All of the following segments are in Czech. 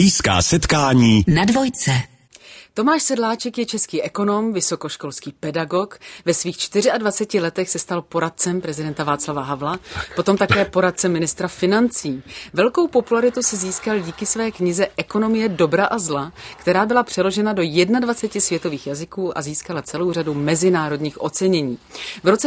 Blízká setkání na Dvojce. Tomáš Sedláček je český ekonom, vysokoškolský pedagog. Ve svých 24 letech se stal poradcem prezidenta Václava Havla, potom také poradcem ministra financí. Velkou popularitu si získal díky své knize Ekonomie dobra a zla, která byla přeložena do 21 světových jazyků a získala celou řadu mezinárodních ocenění. V roce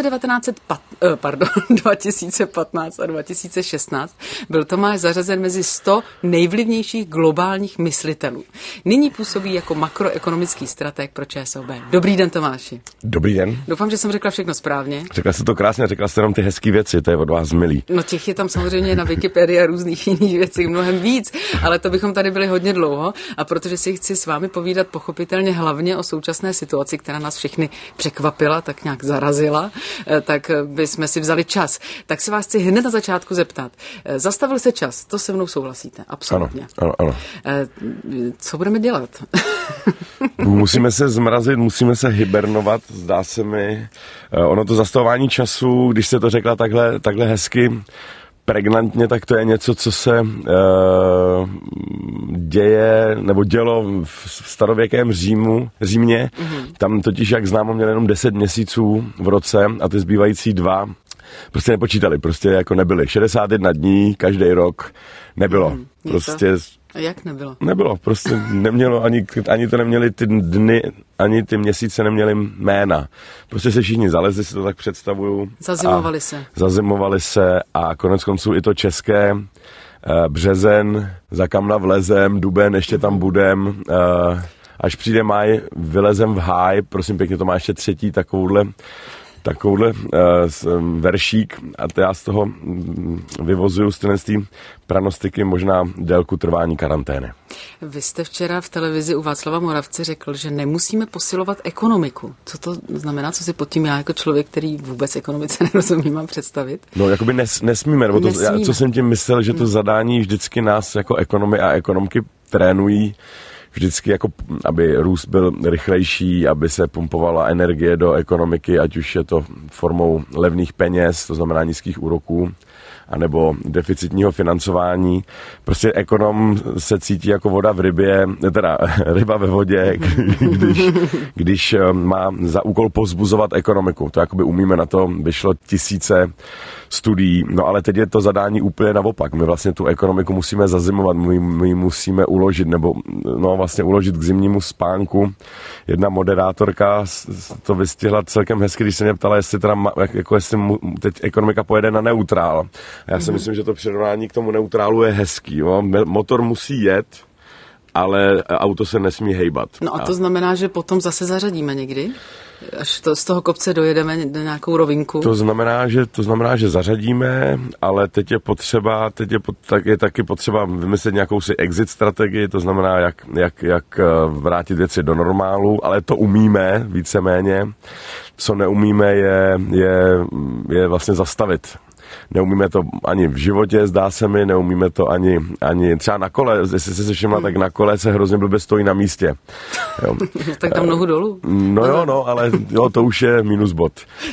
2015 a 2016 byl Tomáš zařazen mezi 100 nejvlivnějších globálních myslitelů. Nyní působí jako makroekonomický strateg pro ČSOB. Dobrý den, Tomáši. Dobrý den. Doufám, že jsem řekla všechno správně. Řekla jste to krásně, řekla jste jenom ty hezký věci, to je od vás milý. No těch je tam samozřejmě na Wikipedii a různých jiných věcí mnohem víc, ale to bychom tady byli hodně dlouho a protože si chci s vámi povídat pochopitelně hlavně o současné situaci, která nás všechny překvapila, tak nějak zarazila, tak bychom si vzali čas. Tak se vás chci hned na začátku zeptat. Zastavil se čas, to se mnou souhlasíte? Absolutně. Ano. Co budeme dělat? Musíme se zmrazit, musíme se hibernovat, zdá se mi. Ono to zastavování času, když se to řekla takhle hezky, pregnantně, tak to je něco, co se děje, nebo dělo v starověkém Římě. Tam totiž, jak známo, měli jenom 10 měsíců v roce a ty zbývající 2 prostě nepočítali, prostě jako nebyly. 61 dní, každý rok nebylo. Prostě... Jak nebylo? Nebylo, prostě nemělo, ani to neměli ty dny, ani ty měsíce neměli jména. Prostě se všichni zalezli, si to tak představuju. Zazimovali se a konec konců i to české březen, za kamna vlezem, duben, ještě tam budem, až přijde máj, vylezem v háj, prosím pěkně, to má ještě třetí takovouhle veršík a to já z toho vyvozuju z té pranostiky možná délku trvání karantény. Vy jste včera v televizi u Václava Moravce řekl, že nemusíme posilovat ekonomiku. Co to znamená, co si pod tím já jako člověk, který vůbec ekonomice nerozumí, mám představit? No, jakoby nesmíme, nebo co jsem tím myslel, že to zadání vždycky nás jako ekonomy a ekonomky trénují vždycky, jako aby růst byl rychlejší, aby se pumpovala energie do ekonomiky, ať už je to formou levných peněz, to znamená nízkých úroků, anebo deficitního financování. Prostě ekonom se cítí jako voda v rybě, teda ryba ve vodě, když má za úkol povzbuzovat ekonomiku. To jakoby umíme, na to vyšlo tisíce studií, no ale teď je to zadání úplně naopak. My vlastně tu ekonomiku musíme zazimovat, my musíme uložit, nebo vlastně uložit k zimnímu spánku. Jedna moderátorka to vystihla celkem hezky, když se mě ptala, jestli teď ekonomika pojede na neutrál. A já si myslím, že to přirovnání k tomu neutrálu je hezký. Jo? Motor musí jet, ale auto se nesmí hejbat. No a to znamená, že potom zase zařadíme někdy? Až z toho kopce dojedeme na nějakou rovinku? To znamená, že zařadíme, ale teď je taky potřeba vymyslet nějakou si exit strategii, to znamená, jak vrátit věci do normálu, ale to umíme víceméně. Co neumíme je vlastně zastavit. Neumíme to ani v životě, zdá se mi, neumíme to ani třeba na kole, jestli jste se všimla, tak na kole se hrozně blbě stojí na místě. Jo. Tak tam nohu dolů. Ale to už je minus bod.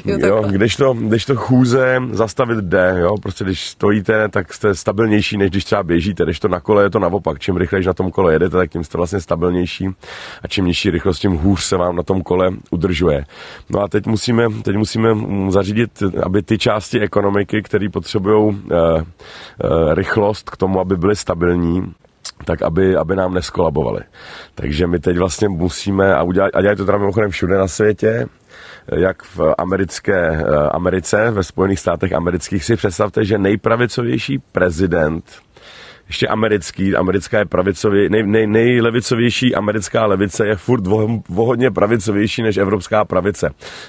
Když to chůze zastavit jde, prostě když stojíte, tak jste stabilnější, než když třeba běžíte, když to na kole je to naopak. Čím rychleji na tom kole jedete, tak tím jste vlastně stabilnější a čím nižší rychlost, tím hůř se vám na tom kole udržuje. No a teď musíme zařídit, aby ty části ekonomiky, které potřebují rychlost k tomu, aby byly stabilní, tak aby nám neskolabovaly. Takže my teď vlastně musíme, a dělají to teda mimochodem všude na světě, jak v Americe, ve Spojených státech amerických, si představte, že nejpravicovější prezident, ještě americká je pravicově, nejlevicovější americká levice je furt hodně pravicovější než evropská pravice.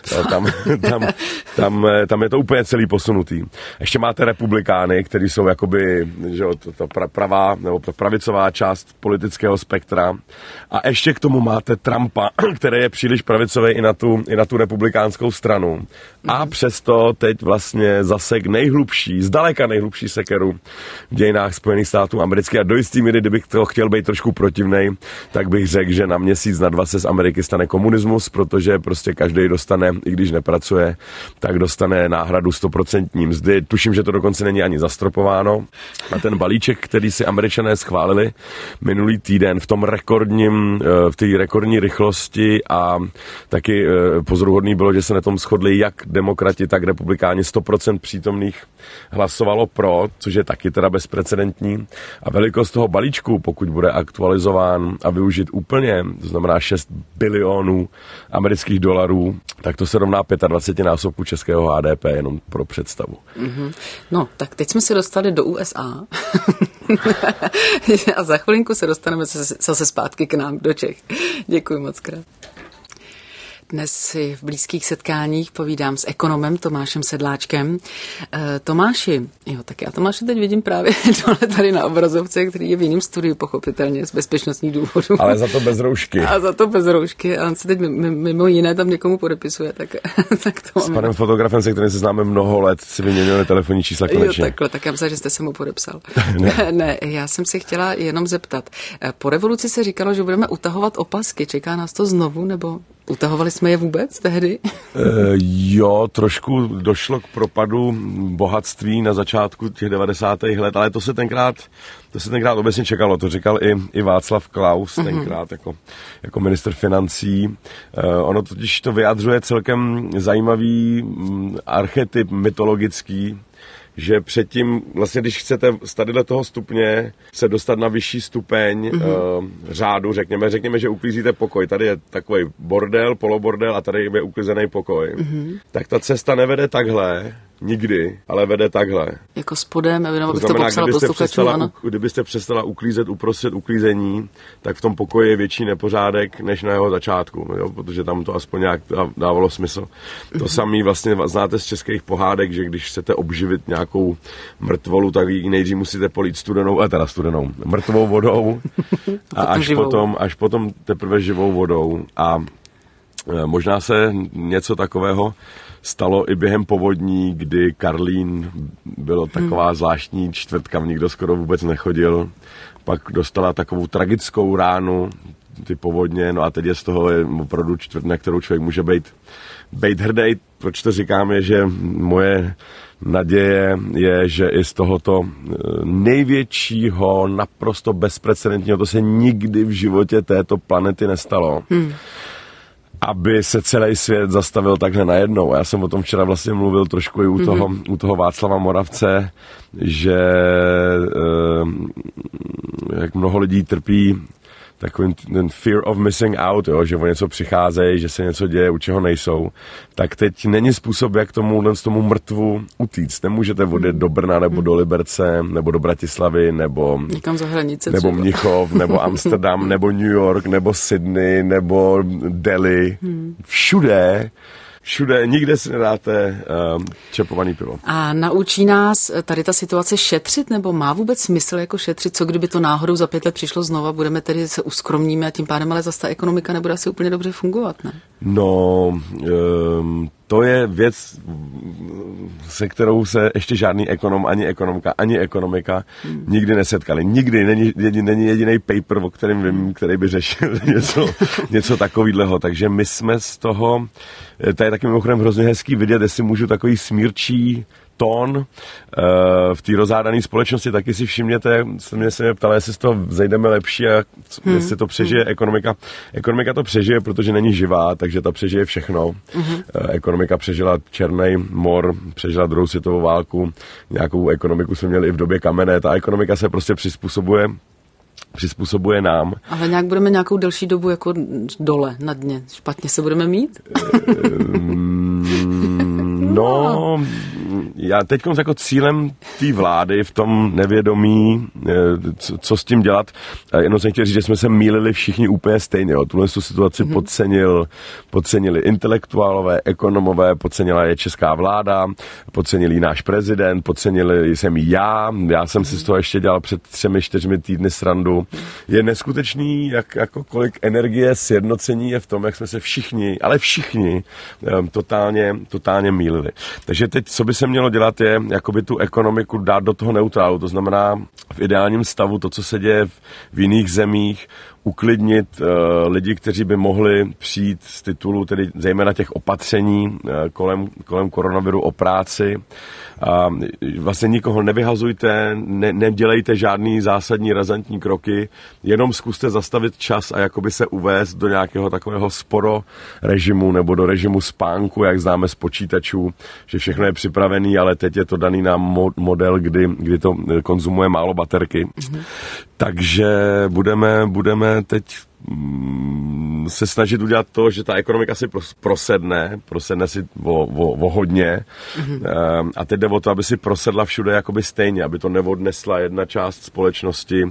Tam je to úplně celý posunutý. Ještě máte republikány, kteří jsou jakoby, že pravá nebo pravicová část politického spektra. A ještě k tomu máte Trumpa, který je příliš pravicový i na tu republikánskou stranu. A přesto teď vlastně zasek zdaleka nejhlubší sekeru v dějinách Spojených států státům amerických a do jistý míry, kdybych to chtěl být trošku protivnej, tak bych řekl, že na měsíc, na 2 se z Ameriky stane komunismus, protože prostě každý dostane, i když nepracuje, tak dostane náhradu 100% mzdy. Tuším, že to dokonce není ani zastropováno. A ten balíček, který si Američané schválili minulý týden v té rekordní rychlosti a taky pozoruhodný bylo, že se na tom shodli jak demokrati, tak republikáni. 100% přítomných hlasovalo pro, což je taky teda bezprecedentní. A velikost toho balíčku, pokud bude aktualizován a využit úplně, to znamená 6 bilionů amerických dolarů, tak to se rovná 25násobku českého HDP, jenom pro představu. Mm-hmm. No, tak teď jsme se dostali do USA a za chvilinku se dostaneme zase zpátky k nám do Čech. Děkuji moc krát. Dnes si v blízkých setkáních povídám s ekonomem Tomášem Sedláčkem. Tomáši, tak já Tomáše teď vidím právě dole tady na obrazovce, který je v jiném studiu, pochopitelně, z bezpečnostních důvodů. Ale za to bez roušky. A za to bez roušky. A on se teď mimo jiné tam někomu podepisuje. Tak to s panem fotografem, se kterým se známe mnoho let, si vyměnili telefonní čísla konečně. Jo, takhle, tak já myslím, že jste se mu podepsal. Ne, já jsem si chtěla jenom zeptat. Po revoluci se říkalo, že budeme utahovat opasky. Čeká nás to znovu, nebo utahovali jsme je vůbec tehdy? Jo, trošku došlo k propadu bohatství na začátku těch 90. let, ale to se tenkrát obecně čekalo. To říkal i Václav Klaus tenkrát jako ministr financí. Ono totiž to vyjadřuje celkem zajímavý archetyp mytologický, že předtím, vlastně když chcete z tadyhle toho stupně se dostat na vyšší stupeň řádu, řekněme, že uklízíte pokoj. Tady je takový bordel, polobordel a tady je uklizený pokoj. Tak ta cesta nevede takhle, nikdy, ale vede takhle. Jako spodem, nebo bych to popsala posluchačům, ano. Kdybyste přestala uklízet uprostřed uklízení, tak v tom pokoji je větší nepořádek, než na jeho začátku, jo? Protože tam to aspoň nějak dávalo smysl. To samé vlastně znáte z českých pohádek, že když chcete obživit nějakou mrtvolu, tak ji nejdřív musíte polít studenou, mrtvou vodou a až potom teprve živou vodou. A možná se něco takového stalo i během povodní, kdy Karlín bylo taková zvláštní čtvrt, kam nikdo skoro vůbec nechodil. Pak dostala takovou tragickou ránu, ty povodně, no a teď je z toho opravdu čtvrt, na kterou člověk může být hrdý. Proč to říkám, je, že moje naděje je, že i z tohoto největšího, naprosto bezprecedentního, to se nikdy v životě této planety nestalo, aby se celý svět zastavil takhle najednou. Já jsem o tom včera vlastně mluvil trošku i u toho Václava Moravce, že jak mnoho lidí trpí takovým ten fear of missing out, jo, že o něco přicházejí, že se něco děje, u čeho nejsou, tak teď není způsob, jak tomu mrtvu utíct. Nemůžete odjet do Brna, nebo do Liberce, nebo do Bratislavy, nebo někam za hranice, nebo Mnichov, nebo Amsterdam, nebo New York, nebo Sydney, nebo Delhi. Všude, nikde si nedáte čepovaný pivo. A naučí nás tady ta situace šetřit, nebo má vůbec smysl jako šetřit? Co kdyby to náhodou za 5 let přišlo znova, budeme tedy se uskromníme a tím pádem ale zase ta ekonomika nebude asi úplně dobře fungovat, ne? No, to je věc, se kterou se ještě žádný ekonom, ani ekonomka, ani ekonomika nikdy nesetkali. Nikdy není jediný paper, o kterém vím, který by řešil něco takového. Takže my jsme z toho, to je taky mimochodem hrozně hezký vidět, jestli můžu takový smírčí tón v té rozhádané společnosti, taky si všimněte, mě se mě ptala, jestli z toho zajdeme lepší a jestli to přežije ekonomika. Ekonomika to přežije, protože není živá, takže ta přežije všechno. Ekonomika přežila Černý mor, přežila druhou světovou válku, nějakou ekonomiku jsme měli i v době kamenné. Ta ekonomika se prostě přizpůsobuje nám. Ale nějak budeme nějakou delší dobu jako dole na dně. Špatně se budeme mít? No, já teď jako cílem té vlády v tom nevědomí, co s tím dělat, jenom jsem chtěl říct, že jsme se mýlili všichni úplně stejně. Tuhle situaci podcenili intelektuálové, ekonomové, podcenila je česká vláda, podcenil ji náš prezident, podcenili jsem ji já jsem si z toho ještě dělal před 3-4 týdny srandu. Je neskutečný, jako kolik energie, sjednocení je v tom, jak jsme se všichni totálně mýlili. Takže teď, co by se se mělo dělat, je jakoby tu ekonomiku dát do toho neutrálu. To znamená v ideálním stavu to, co se děje v jiných zemích, uklidnit lidi, kteří by mohli přijít z titulu, tedy zejména těch opatření kolem koronaviru o práci. A vlastně nikoho nevyhazujte, nedělejte žádný zásadní razantní kroky, jenom zkuste zastavit čas a jakoby se uvést do nějakého takového sporo režimu nebo do režimu spánku, jak známe z počítačů, že všechno je připravený, ale teď je to daný na model, kdy to konzumuje málo baterky. Mm-hmm. Takže budeme teď se snažit udělat to, že ta ekonomika si prosedne si o hodně. Mm-hmm. A teď jde o to, aby si prosedla všude jakoby stejně, aby to neodnesla jedna část společnosti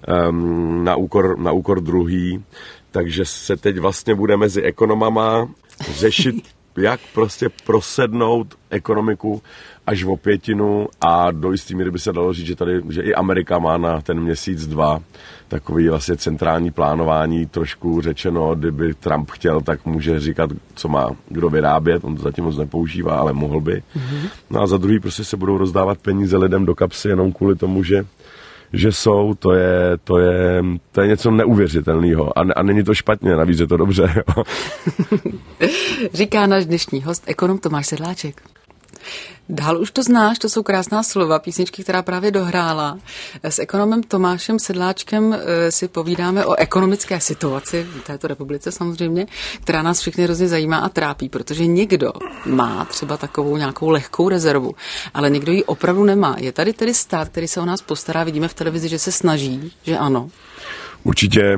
na úkor druhý. Takže se teď vlastně bude mezi ekonomama řešit, jak prostě prosednout ekonomiku až o 1/5 a do jistý míry by se dalo říct, že i Amerika má na ten měsíc 2 takový vlastně centrální plánování, trošku řečeno, kdyby Trump chtěl, tak může říkat, co má kdo vyrábět, on to zatím moc nepoužívá, ale mohl by. Mm-hmm. No a za druhý prostě se budou rozdávat peníze lidem do kapsy jenom kvůli tomu, že jsou, to je něco neuvěřitelného a není to špatně, navíc je to dobře. Jo. Říká náš dnešní host, ekonom Tomáš Sedláček. Dál už to znáš, to jsou krásná slova, písničky, která právě dohrála. S ekonomem Tomášem Sedláčkem si povídáme o ekonomické situaci v této republice samozřejmě, která nás všechny hrozně zajímá a trápí, protože někdo má třeba takovou nějakou lehkou rezervu, ale někdo ji opravdu nemá. Je tady tedy stát, který se o nás postará, vidíme v televizi, že se snaží, že ano? Určitě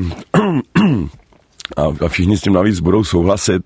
a všichni s tím navíc budou souhlasit.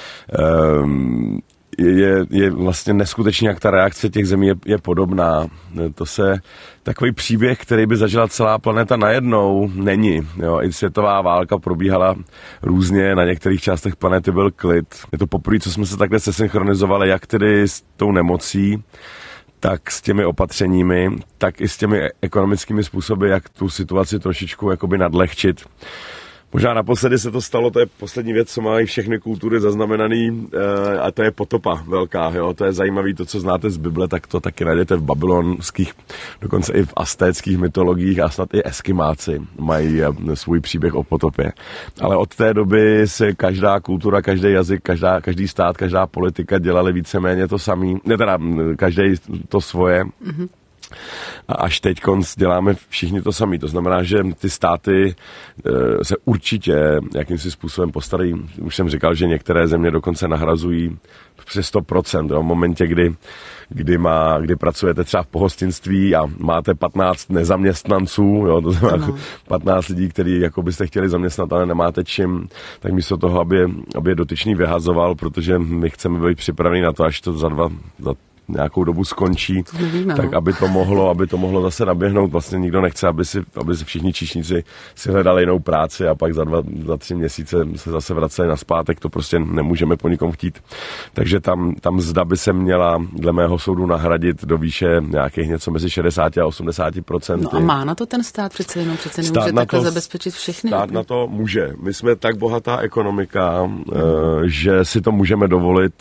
Je vlastně neskutečně, jak ta reakce těch zemí je podobná. Takový příběh, který by zažila celá planeta najednou, není. Jo, i světová válka probíhala různě, na některých částech planety byl klid. Je to poprvé, co jsme se takhle sesynchronizovali, jak tedy s tou nemocí, tak s těmi opatřeními, tak i s těmi ekonomickými způsoby, jak tu situaci trošičku jakoby nadlehčit. Možná naposledy se to stalo, to je poslední věc, co mají všechny kultury zaznamenaný, a to je potopa velká. Jo? To je zajímavé, to, co znáte z Bible, tak to taky najdete v babylonských, dokonce i v aztéckých mytologiích a snad i Eskimáci mají svůj příběh o potopě. Ale od té doby se každá kultura, každý jazyk, každý stát, každá politika dělali víceméně to samý, každý to svoje. Mm-hmm. A až teď děláme všichni to samý. To znamená, že ty státy se určitě jakýmsi způsobem postarají. Už jsem říkal, že některé země dokonce nahrazují přes 100%. Jo? V momentě, kdy pracujete třeba v pohostinství a máte 15 nezaměstnanců, jo? To znamená 15 lidí, který jako byste chtěli zaměstnat, ale nemáte čím, tak místo toho, aby je dotyčný vyhazoval, protože my chceme být připraveni na to, až to za nějakou dobu skončí, tak aby to mohlo zase naběhnout. Vlastně nikdo nechce, aby si všichni číšníci si hledali jinou práci a pak za 3 měsíce se zase vraceli nazpátek. To prostě nemůžeme po nikom chtít. Takže tam mzda by se měla dle mého soudu nahradit do výše nějakých něco mezi 60 a 80%. No a má na to ten stát přece nemůže takhle zabezpečit všechny? Stát na to může. My jsme tak bohatá ekonomika, že si to můžeme dovolit.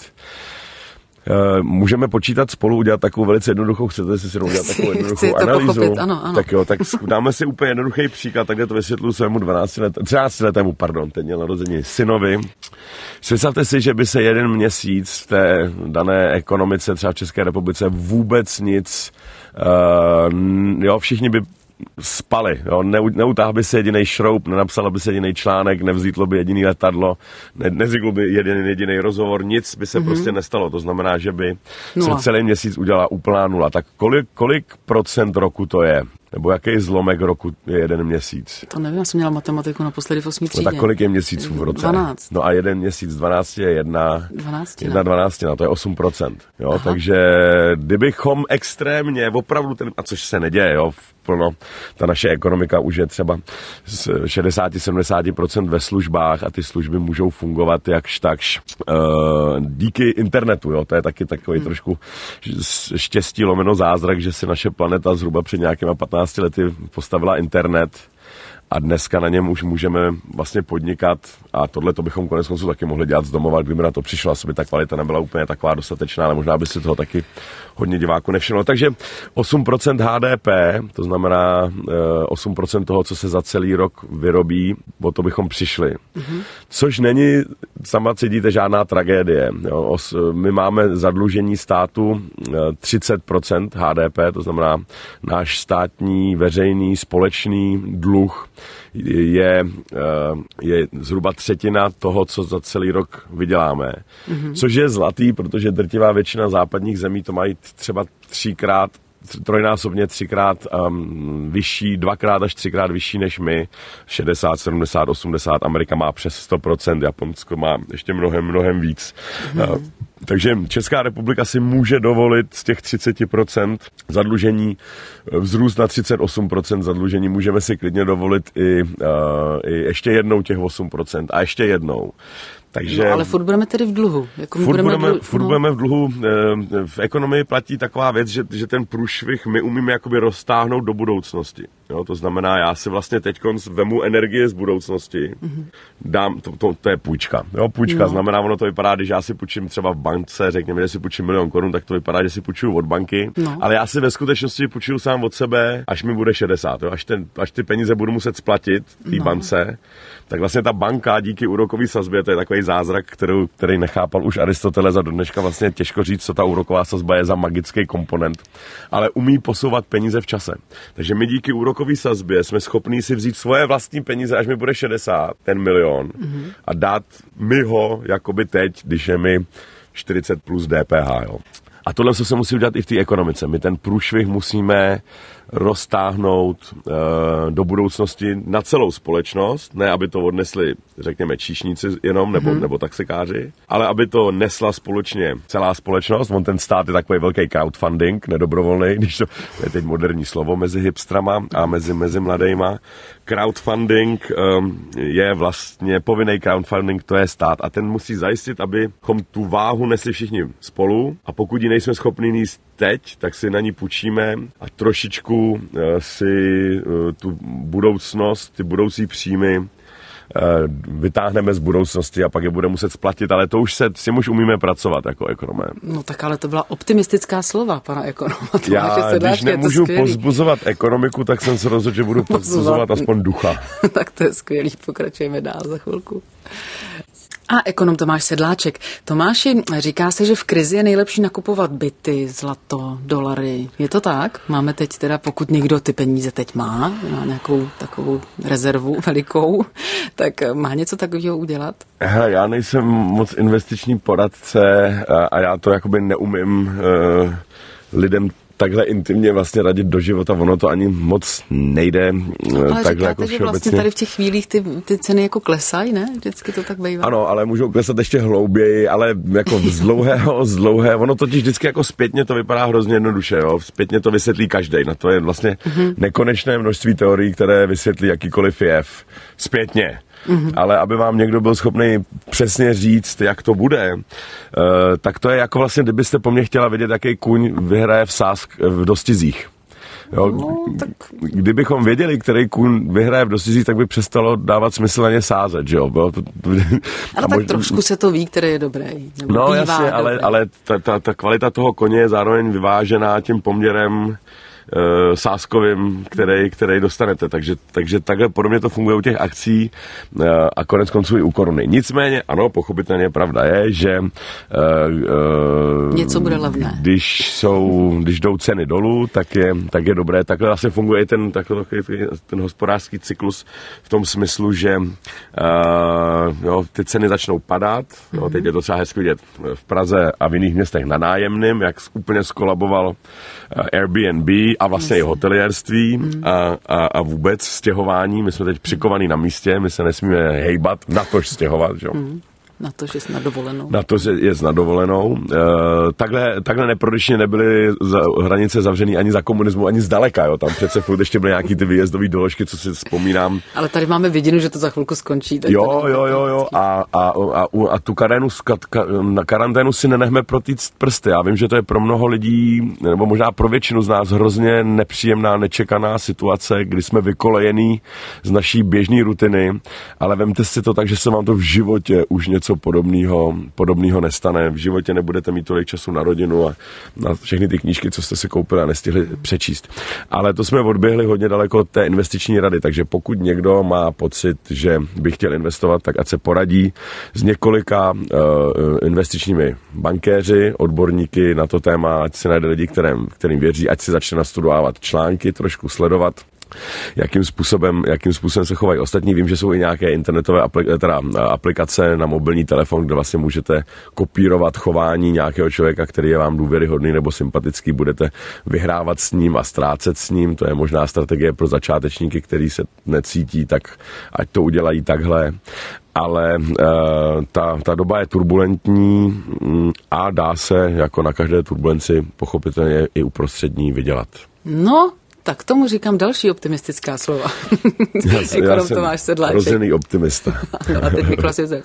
Můžeme počítat spolu, udělat takovou velice jednoduchou, chcete si udělat takovou jednoduchou analýzu? Pochopit, ano. Tak jo, tak dáme si úplně jednoduchý příklad, takhle to vysvětluji svému 13letému, teď měl narození synovi. Představte si, že by se jeden měsíc v té dané ekonomice, třeba v České republice, vůbec nic, všichni by spali, jo? Neutáhl by se jediný šroub, nenapsal by se jediný článek, nevzítlo by jediný letadlo, nevznikl by jediný rozhovor, nic by se prostě nestalo. To znamená, že by se celý měsíc udělala úplná nula. Tak kolik procent roku to je? Nebo jaký zlomek roku je jeden měsíc? To nevím, já jsem měla matematiku naposledy v 8. třídě. No tak kolik je měsíců v roce? 12. No a jeden měsíc 12 je jedna 12, to je 8%. Jo? Takže kdybychom extrémně, opravdu, což se neděje, jo, plno, ta naše ekonomika už je třeba z 60-70% ve službách a ty služby můžou fungovat jakž takž díky internetu. Jo? To je taky takový trošku štěstí lomeno zázrak, že si naše planeta zhruba před nějakýma 15 lety postavila internet a dneska na něm už můžeme vlastně podnikat a tohle to bychom konec konců taky mohli dělat z domova, kdyby na to přišlo, asi by ta kvalita nebyla úplně taková dostatečná, ale možná by si toho taky hodně diváků nevšimlo. Takže 8% HDP, to znamená 8% toho, co se za celý rok vyrobí, o to bychom přišli. Což není, sama cítíte, žádná tragédie. Jo. My máme zadlužení státu 30% HDP, to znamená náš státní, veřejný, společný dluh je zhruba třetina toho, co za celý rok vyděláme. Což je zlatý, protože drtivá většina západních zemí to mají třeba trojnásobně třikrát vyšší, 2x až 3x vyšší než my, 60, 70, 80, Amerika má přes 100%, Japonsko má ještě mnohem víc. Takže Česká republika si může dovolit z těch 30% zadlužení vzrůst na 38% zadlužení. Můžeme si klidně dovolit i ještě jednou těch 8% a ještě jednou. Takže, ale furt budeme tedy v dluhu. Jako furt budeme v dluhu. V ekonomii platí taková věc, že ten průšvih my umíme jakoby roztáhnout do budoucnosti. Jo, to znamená, já si vlastně teď vemu energie z budoucnosti, dám, to je půjčka. Jo, půjčka znamená, ono to vypadá, když já si půjčím třeba v bance, řekněme, že si půjčím 1 000 000 korun, tak to vypadá, že si půjčuju od banky, ale já si ve skutečnosti půjčuju sám od sebe, až mi bude 60. Jo, až ty peníze budu muset splatit té bance, tak vlastně ta banka díky úrokové sazbě, to je takový zázrak, který nechápal už Aristoteles a do dneška vlastně těžko říct, co ta úroková sazba je za magický komponent, ale umí posouvat peníze v čase. Takže my díky úrokové sazbě jsme schopní si vzít svoje vlastní peníze, až mi bude 60, ten milion, a dát mi ho jakoby teď, když je mi 40 plus DPH. Jo. A tohle se musí udělat i v té ekonomice. My ten průšvih musíme roztáhnout do budoucnosti na celou společnost, ne aby to odnesli, řekněme, číšníci jenom, nebo taxikáři, ale aby to nesla společně celá společnost. On ten stát je takový velký crowdfunding, nedobrovolný, když to je teď moderní slovo mezi hipstrama a mezi mladejma. Crowdfunding je vlastně povinný crowdfunding, to je stát a ten musí zajistit, abychom tu váhu nesli všichni spolu a pokud ji nejsme schopni níst teď, tak si na ní půjčíme a trošičku si tu budoucnost, ty budoucí příjmy vytáhneme z budoucnosti a pak je bude muset splatit, ale to už s tím už umíme pracovat jako ekonomé. No tak ale to byla optimistická slova, pana ekonoma. Já, když nemůžu pozbuzovat ekonomiku, tak jsem se rozhodl, že budu pozbuzovat aspoň ducha. Tak to je skvělý, pokračujeme dál za chvilku. A ekonom Tomáš Sedláček. Tomáši, říká se, že v krizi je nejlepší nakupovat byty, zlato, dolary. Je to tak? Máme teď teda, pokud někdo ty peníze teď má nějakou takovou rezervu velikou, tak má něco takového udělat? Já nejsem moc investiční poradce a já to jakoby neumím lidem takhle intimně vlastně radit do života, ono to ani moc nejde. Ale takhle říkáte, jako že vlastně tady v těch chvílích ty ceny jako klesají, ne? Vždycky to tak bývá. Ano, ale můžou klesat ještě hlouběji, ale jako z dlouhého, ono totiž vždycky jako zpětně to vypadá hrozně jednoduše, jo? Zpětně to vysvětlí každej. Na to je vlastně nekonečné množství teorií, které vysvětlí jakýkoliv jev. Zpětně. Ale aby vám někdo byl schopný přesně říct, jak to bude, tak to je jako vlastně, kdybyste po mně chtěla vědět, jaký kůň vyhraje v dostizích. Jo, tak... Kdybychom věděli, který kůň vyhraje v dostizích, tak by přestalo dávat smysl na ně sázet, že jo? Ale tak trošku se to ví, který je dobrý. No jasně, ale ta kvalita toho koně je zároveň vyvážená tím poměrem sázkovým, který dostanete. Takže takhle podobně to funguje u těch akcí a konec konců i u koruny. Nicméně, ano, pochopitelně pravda je, že něco bude levné. Když jdou ceny dolů, tak je dobré. Takhle vlastně funguje ten hospodářský cyklus v tom smyslu, že ty ceny začnou padat. Jo, teď je to třeba hezky vidět v Praze a v jiných městech na nájemným, jak úplně skolaboval Airbnb a vlastně i hotelierství a vůbec stěhování. My jsme teď přikovaní na místě, my se nesmíme hejbat, natož stěhovat. Že? Na to, že jsi na dovolenou. Na to, že je na dovolenou. Takhle neprodyšně nebyly hranice zavřený ani za komunismu, ani zdaleka. Jo. Tam přece furt ještě byly nějaký ty výjezdové doložky, co si vzpomínám. Ale tady máme vidinu, že to za chvilku skončí. Jo. A tu karanténu si nenechme protýct prsty. Já vím, že to je pro mnoho lidí, nebo možná pro většinu z nás hrozně nepříjemná, nečekaná situace, kdy jsme vykolejení z naší běžné rutiny, ale vemte si to tak, že se vám to v životě už něco podobného nestane. V životě nebudete mít tolik času na rodinu a na všechny ty knížky, co jste si koupili a nestihli přečíst. Ale to jsme odběhli hodně daleko od té investiční rady, takže pokud někdo má pocit, že by chtěl investovat, tak ať se poradí s několika investičními bankéři, odborníky na to téma, ať si najde lidi, kterým věří, ať si začne nastudovat články, trošku sledovat, jakým způsobem se chovají ostatní. Vím, že jsou i nějaké internetové aplikace na mobilní telefon, kde vlastně můžete kopírovat chování nějakého člověka, který je vám důvěryhodný nebo sympatický, budete vyhrávat s ním a ztrácet s ním. To je možná strategie pro začátečníky, který se necítí, tak ať to udělají takhle. Ale ta doba je turbulentní a dá se jako na každé turbulenci pochopitelně i uprostřed ní vydělat. No, tak tomu říkám další optimistická slova. Já jsem rozený optimista. A teď Mikolas Josef.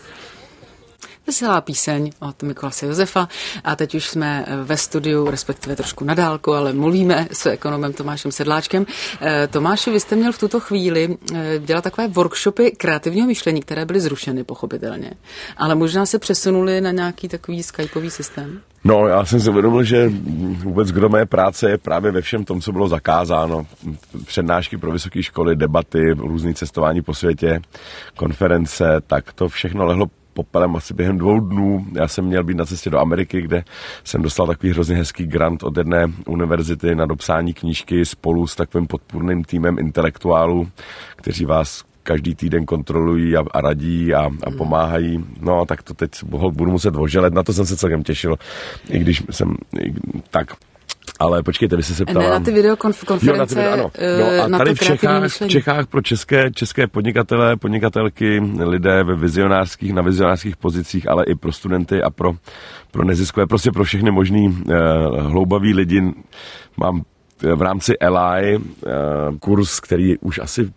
Veselá píseň od Mikolase Josefa a teď už jsme ve studiu, respektive trošku na dálku, ale mluvíme s ekonomem Tomášem Sedláčkem. Tomáši, vy jste měl v tuto chvíli dělat takové workshopy kreativního myšlení, které byly zrušeny pochopitelně, ale možná se přesunuli na nějaký takový skypový systém. No, já jsem si uvědomil, že vůbec kdo mé práce je právě ve všem tom, co bylo zakázáno. Přednášky pro vysoké školy, debaty, různý cestování po světě, konference, tak to všechno lehlo popelem asi během 2 dnů. Já jsem měl být na cestě do Ameriky, kde jsem dostal takový hrozně hezký grant od jedné univerzity na dopsání knížky spolu s takovým podpůrným týmem intelektuálů, kteří vás každý týden kontrolují a radí a pomáhají. No, tak to teď budu muset oželet. Na to jsem se celkem těšil, i když jsem tak. Ale počkejte, vy jste se ptala... Ne, na ty videokonference, ano. No a tady v Čechách pro české podnikatelky, lidé na vizionářských pozicích, ale i pro studenty a pro neziskové, prostě pro všechny možný hloubavý lidi. Mám v rámci LI kurz, který už asi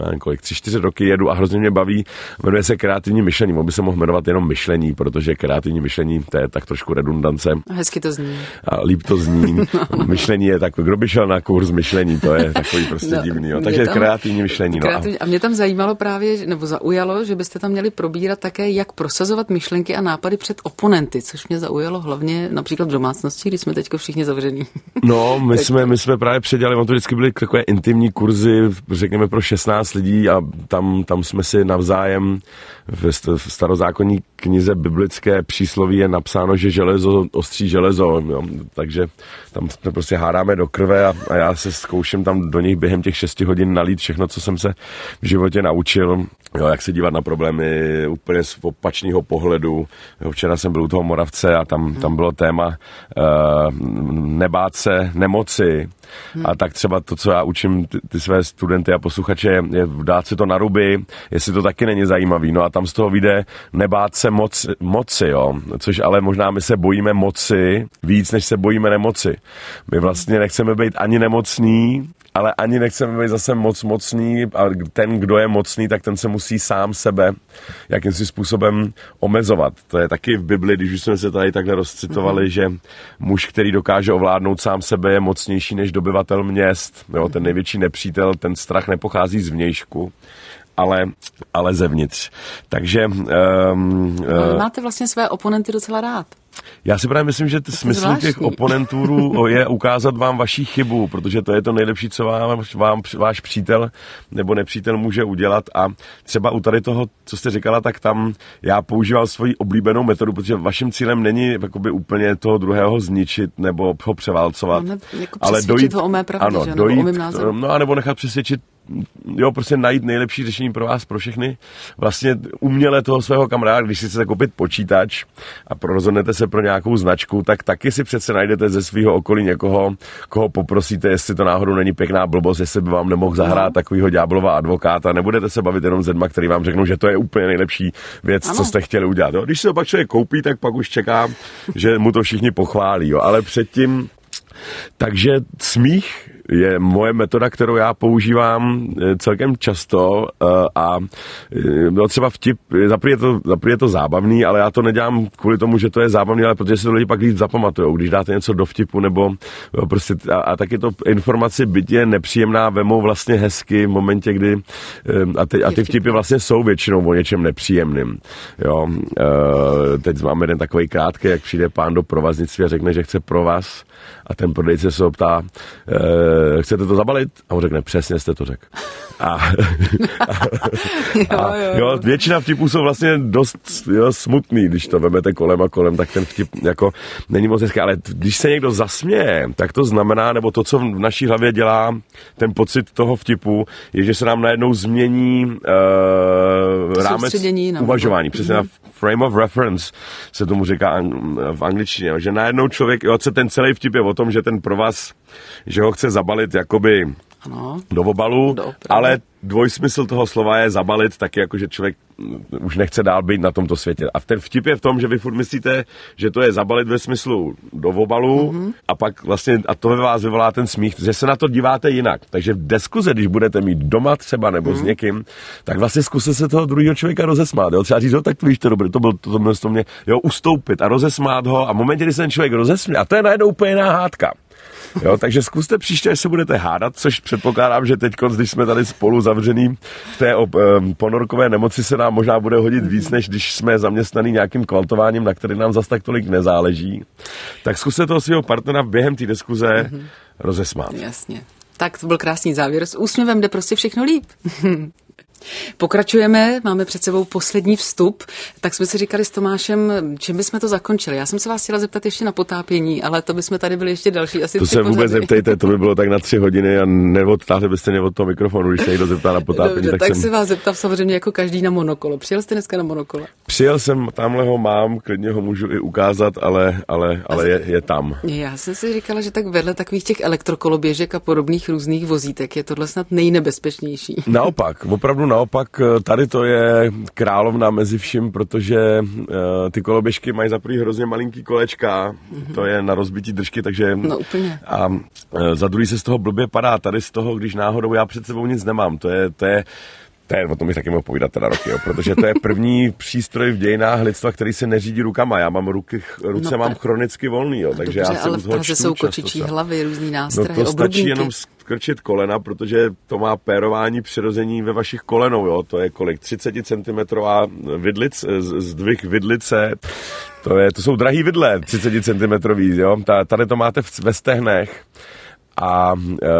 3-4 roky jedu a hrozně mě baví, jmenuje se kreativní myšlení. Mohl by se mohl jmenovat jenom myšlení, protože kreativní myšlení, to je tak trošku redundance. Hezky to zní. A líp to zní. Myšlení je takový, kdo by šel na kurz myšlení, to je takový prostě divný. Jo. Takže kreativní myšlení. A mě tam zajímalo právě, nebo zaujalo, že byste tam měli probírat také, jak prosazovat myšlenky a nápady před oponenty, což mě zaujalo hlavně například v domácnosti, když jsme teďko všichni zavření. No, my jsme právě předělali, on to vždycky byly takové intimní kurzy, řekněme pro 16 lidí a tam jsme si navzájem v starozákonní knize biblické přísloví je napsáno, že železo ostří železo, jo. Takže tam jsme prostě hádáme do krve a já se zkouším tam do nich během těch 6 hodin nalít všechno, co jsem se v životě naučil, jo, jak se dívat na problémy úplně z opačného pohledu. Jo, včera jsem byl u toho Moravce a tam bylo téma nebát se nemoci. A tak třeba to, co já učím ty své studenty a posluchače, je dát si to na ruby, jestli to taky není zajímavý. No a tam z toho vyjde nebát se moci, jo. Což ale možná my se bojíme moci víc, než se bojíme nemoci. My vlastně nechceme být ani nemocní, ale ani nechceme být zase mocný a ten, kdo je mocný, tak ten se musí sám sebe jakýmsi způsobem omezovat. To je taky v Bibli, když už jsme se tady takhle rozcitovali, že muž, který dokáže ovládnout sám sebe, je mocnější než dobyvatel měst. Jo, ten největší nepřítel, ten strach nepochází zvnějšku, ale zevnitř. Takže... máte vlastně své oponenty docela rád. Já si právě myslím, že smysl těch oponentů je ukázat vám vaši chybu, protože to je to nejlepší, co vám váš přítel nebo nepřítel může udělat a třeba u tady toho, co jste říkala, tak tam já používal svoji oblíbenou metodu, protože vaším cílem není jakoby úplně toho druhého zničit nebo ho převálcovat, ale dojít ho o mé pravdě, ano, že? Dojít, nebo o mém názoru. No a nebo nechat přesvědčit prostě najít nejlepší řešení pro vás, pro všechny. Vlastně uměle toho svého kamaráda, když si chcete koupit počítač a rozhodnete se pro nějakou značku, tak taky si přece najdete ze svého okolí někoho, koho poprosíte, jestli to náhodou není pěkná blbost, jestli by vám nemohl zahrát takovýho ďáblova advokáta. Nebudete se bavit jenom s lidma, který vám řeknou, že to je úplně nejlepší věc, co jste chtěli udělat. Jo? Když se to pak člověk koupí, tak pak už čeká, že mu to všichni pochválí. Jo? Ale předtím, takže smích je moje metoda, kterou já používám celkem často a třeba vtip, zaprvé je to zábavný, ale já to nedělám kvůli tomu, že to je zábavný, ale protože si to lidi pak líp zapamatujou, když dáte něco do vtipu nebo prostě a taky to informace byť je nepříjemná, vemou vlastně hezky v momentě, kdy a ty vtipy vlastně jsou většinou o něčem nepříjemným. Jo. Teď máme jeden takový krátký, jak přijde pán do provaznictví a řekne, že chce provaz a ten prodejce se ho ptá, chcete to zabalit? A on řekne, přesně jste to řekl. Jo, většina vtipů jsou vlastně dost smutný, když to vemete kolem a kolem, tak ten vtip jako není moc hezký, ale když se někdo zasměje, tak to znamená, nebo to, co v naší hlavě dělá ten pocit toho vtipu, je, že se nám najednou změní rámec uvažování. Přesně na frame of reference se tomu říká v angličtině, že najednou člověk, ten celý vtip je o tom, že ten provaz, že ho chce zabalit jakoby do obalu, ale dvojsmysl toho slova je zabalit taky, jako že člověk už nechce dál být na tomto světě. A ten vtip je v tom, že vy furt myslíte, že to je zabalit ve smyslu do obalu a pak vlastně, a to ve vás vyvolá ten smích, že se na to díváte jinak. Takže v diskuze, když budete mít doma třeba nebo s někým, tak vlastně zkuste se toho druhého člověka rozesmát. Jo? Třeba říct, tak to víš, to dobré, to mě, ustoupit a rozesmát ho a v momentě, kdy se ten člověk rozesmě, a to je najednou úplně jiná hádka. Jo, takže zkuste příště, až se budete hádat, což předpokládám, že teď, když jsme tady spolu zavřený v té ponorkové nemoci, se nám možná bude hodit víc, než když jsme zaměstnaný nějakým kvaltováním, na který nám zas tak tolik nezáleží. Tak zkuste toho svého partnera během té diskuze rozesmát. Jasně. Tak to byl krásný závěr. S úsměvem jde prostě všechno líp. Pokračujeme, máme před sebou poslední vstup, tak jsme si říkali s Tomášem, čím bychom to zakončili. Já jsem se vás chtěla zeptat ještě na potápění, ale to bychom tady byli ještě další asi 3 pořady. To se vůbec zeptejte, to by bylo tak na 3 hodiny a neodtáhli byste mě od toho mikrofonu, když se někdo zeptá na potápění. Dobře, tak se vás zeptám samozřejmě jako každý na monokolo. Přijel jste dneska na monokolo? Přijel jsem, tamhle ho mám, klidně ho můžu i ukázat, ale je tam. Já jsem si říkala, že tak vedle takových těch elektrokoloběžek a podobných různých vozítek je tohle snad nejnebezpečnější. Naopak, opravdu naopak, tady to je královna mezi vším, protože ty koloběžky mají za prvý hrozně malinký kolečka, to je na rozbití držky, takže... No úplně. A za druhý se z toho blbě padá, tady z toho, když náhodou já před sebou nic nemám, to je, o tom bych taky mohl povídat teda roky, protože to je první přístroj v dějinách lidstva, který se neřídí rukama. Já mám ruce mám chronicky volný, jo, takže dobře, já se ale v Praze jsou kočičí hlavy, různý nástroje, to stačí jenom skrčit kolena, protože to má pérování přirození ve vašich kolenou, jo, to je kolik? 30 cm zdvih vidlice, to jsou drahý vidle, 30 cm, jo, tady to máte ve stehnech. A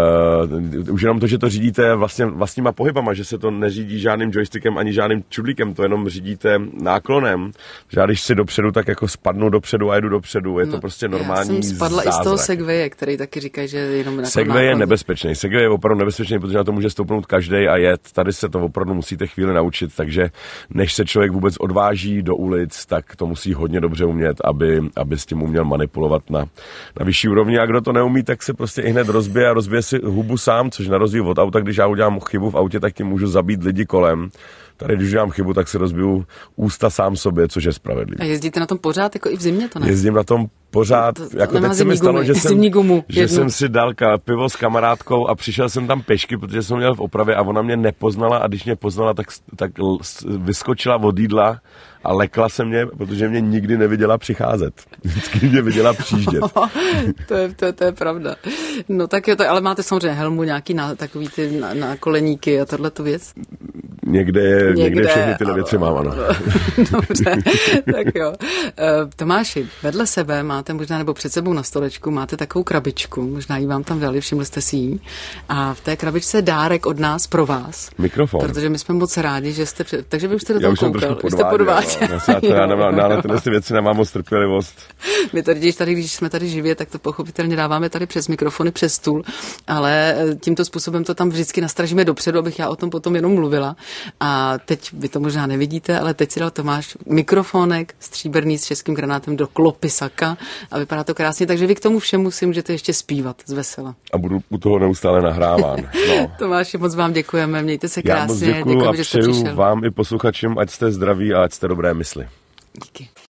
už jenom to, že to řídíte vlastníma pohybama, že se to neřídí žádným joystickem ani žádným čudlíkem, to jenom řídíte náklonem. Že když si dopředu, tak jako spadnu dopředu a jedu dopředu. Je to prostě normální já jsem spadla zázrak. I z toho segwaye, který taky říkají, že je jenom Segway je nebezpečný. Segway je opravdu nebezpečný, protože na to může stoupnout každý a jet. Tady se to opravdu musíte chvíli naučit, takže než se člověk vůbec odváží do ulic, tak to musí hodně dobře umět, aby s tím uměl manipulovat na vyšší úrovni. A kdo to neumí, tak se prostě i hned rozbije si hubu sám, což na rozdíl od auta, když já udělám chybu v autě, tak tím můžu zabít lidi kolem. Tady, když udělám chybu, tak si rozbiju ústa sám sobě, což je spravedlivé. A jezdíte na tom pořád, jako i v zimě, to ne? Jezdím na tom pořád, jako teď se mi stalo, že jsem si dal pivo s kamarádkou a přišel jsem tam pešky, protože jsem měl v opravě a ona mě nepoznala a když mě poznala, tak vyskočila od jídla a lekla se mě, protože mě nikdy neviděla přicházet. Vždycky mě viděla přijíždět. To je pravda. No tak je to, ale máte samozřejmě helmu, nějaký takový ty na koleníky a tohleto věc? Někde všechny tyhle věci mám, ano. Dobře, tak jo. Tomáši, vedle sebe máte možná, nebo před sebou na stolečku máte takovou krabičku, možná ji vám tam dali, všimli jste si ji. A v té krabičce je dárek od nás pro vás. Mikrofon. Protože my jsme moc rádi, že jste, takže vy už jste do toho koukal. Já už jsem trošku podváděl. Já na tyhle věci nemám moc trpělivost. My tady, když jsme tady živě, tak to pochopitelně dáváme tady přes mikrofony, přes stůl, ale tímto způsobem to tam vždycky nastražíme dopředu, abych já o tom potom jenom mluvila. A teď vy to možná nevidíte, ale teď si dal Tomáš mikrofonek stříbrný s českým granátem do klopisaka a vypadá to krásně, takže vy k tomu všemu si můžete ještě zpívat z vesela. A budu u toho neustále nahráván. No. Tomáši, moc vám děkujeme, mějte se krásně. Já moc děkuju a přeju vám i posluchačům, ať jste zdraví a ať jste dobré mysli. Díky.